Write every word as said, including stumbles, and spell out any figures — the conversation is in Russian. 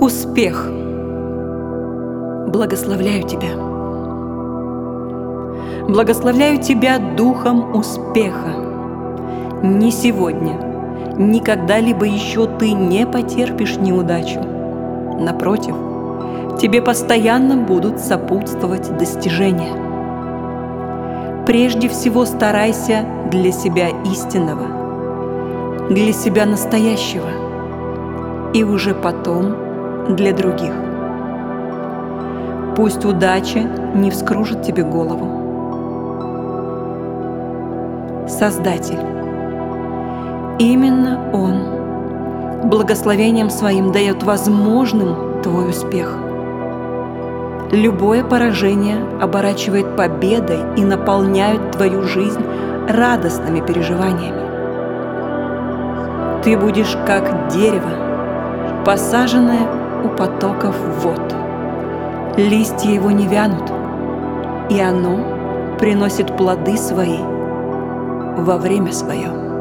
Успех. Благословляю тебя. Благословляю тебя духом успеха. Ни сегодня, ни когда-либо еще ты не потерпишь неудачу. Напротив, тебе постоянно будут сопутствовать достижения. Прежде всего старайся для себя истинного, для себя настоящего, и уже потом для других. Пусть удача не вскружит тебе голову. Создатель. Именно Он благословением Своим дает возможным твой успех. Любое поражение оборачивает победой и наполняет твою жизнь радостными переживаниями. Ты будешь как дерево, посаженное у потоков вод. Листья его не вянут, и оно приносит плоды свои во время свое.